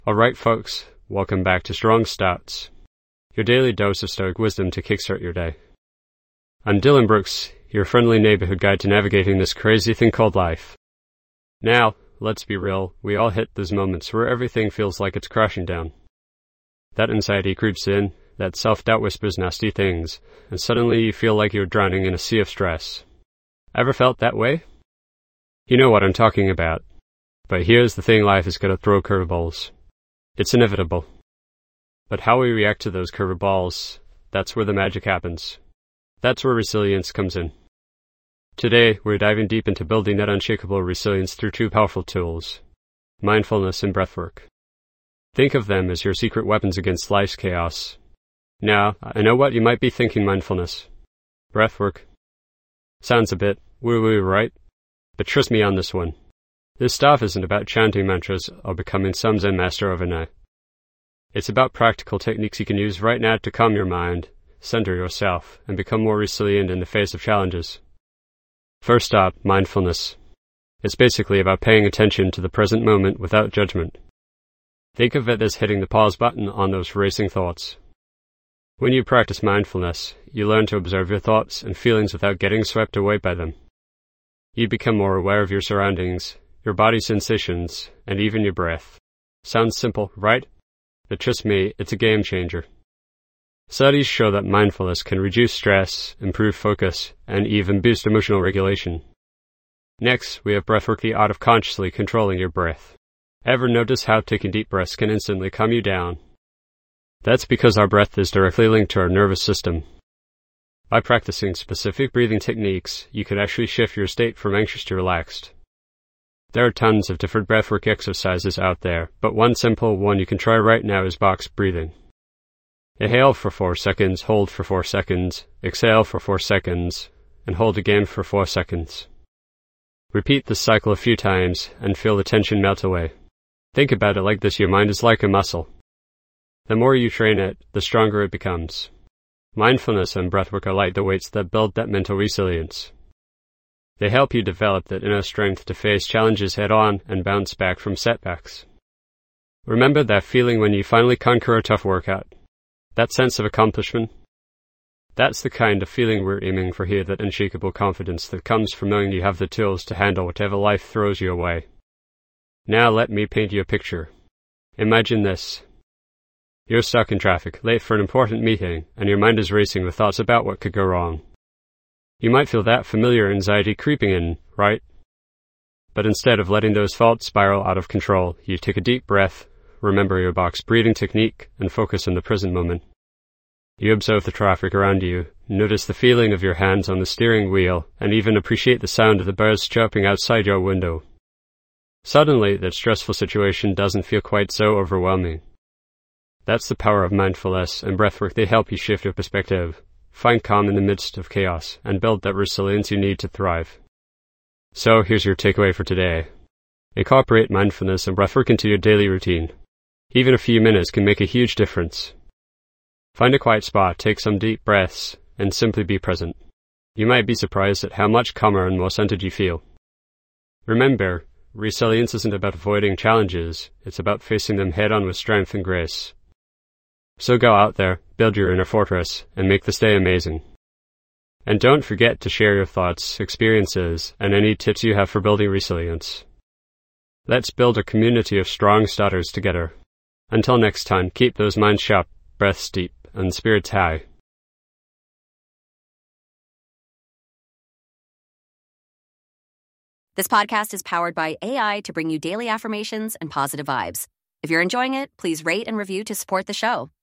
Alright folks, welcome back to Strong Starts, your daily dose of stoic wisdom to kickstart your day. I'm Dylan Brooks, your friendly neighborhood guide to navigating this crazy thing called life. Now, let's be real, we all hit those moments where everything feels like it's crashing down. That anxiety creeps in, that self-doubt whispers nasty things, and suddenly you feel like you're drowning in a sea of stress. Ever felt that way? You know what I'm talking about. But here's the thing, life is gonna throw curveballs. It's inevitable. But how we react to those curveballs, that's where the magic happens. That's where resilience comes in. Today, we're diving deep into building that unshakable resilience through two powerful tools: mindfulness and breathwork. Think of them as your secret weapons against life's chaos. Now, I know what you might be thinking: mindfulness, breathwork. Sounds a bit woo-woo, right? But trust me on this one. This stuff isn't about chanting mantras or becoming some Zen master overnight. It's about practical techniques you can use right now to calm your mind, center yourself, and become more resilient in the face of challenges. First up, mindfulness. It's basically about paying attention to the present moment without judgment. Think of it as hitting the pause button on those racing thoughts. When you practice mindfulness, you learn to observe your thoughts and feelings without getting swept away by them. You become more aware of your surroundings, your body's sensations, and even your breath. Sounds simple, right? But trust me, it's a game changer. Studies show that mindfulness can reduce stress, improve focus, and even boost emotional regulation. Next, we have breathwork, the art of consciously controlling your breath. Ever notice how taking deep breaths can instantly calm you down? That's because our breath is directly linked to our nervous system. By practicing specific breathing techniques, you can actually shift your state from anxious to relaxed. There are tons of different breathwork exercises out there, but one simple one you can try right now is box breathing. Inhale for 4 seconds, hold for 4 seconds, exhale for 4 seconds, and hold again for 4 seconds. Repeat this cycle a few times and feel the tension melt away. Think about it like this: your mind is like a muscle. The more you train it, the stronger it becomes. Mindfulness and breathwork are like the weights that build that mental resilience. They help you develop that inner strength to face challenges head-on and bounce back from setbacks. Remember that feeling when you finally conquer a tough workout? That sense of accomplishment? That's the kind of feeling we're aiming for here, that unshakable confidence that comes from knowing you have the tools to handle whatever life throws your way. Now let me paint you a picture. Imagine this. You're stuck in traffic, late for an important meeting, and your mind is racing with thoughts about what could go wrong. You might feel that familiar anxiety creeping in, right? But instead of letting those thoughts spiral out of control, you take a deep breath, remember your box breathing technique, and focus on the present moment. You observe the traffic around you, notice the feeling of your hands on the steering wheel, and even appreciate the sound of the birds chirping outside your window. Suddenly, that stressful situation doesn't feel quite so overwhelming. That's the power of mindfulness and breathwork. They help you shift your perspective, find calm in the midst of chaos, and build that resilience you need to thrive. So here's your takeaway for today. Incorporate mindfulness and breathwork into your daily routine. Even a few minutes can make a huge difference. Find a quiet spot, take some deep breaths, and simply be present. You might be surprised at how much calmer and more centered you feel. Remember, resilience isn't about avoiding challenges, it's about facing them head-on with strength and grace. So go out there, build your inner fortress, and make this day amazing. And don't forget to share your thoughts, experiences, and any tips you have for building resilience. Let's build a community of strong starters together. Until next time, keep those minds sharp, breaths deep, and spirits high. This podcast is powered by AI to bring you daily affirmations and positive vibes. If you're enjoying it, please rate and review to support the show.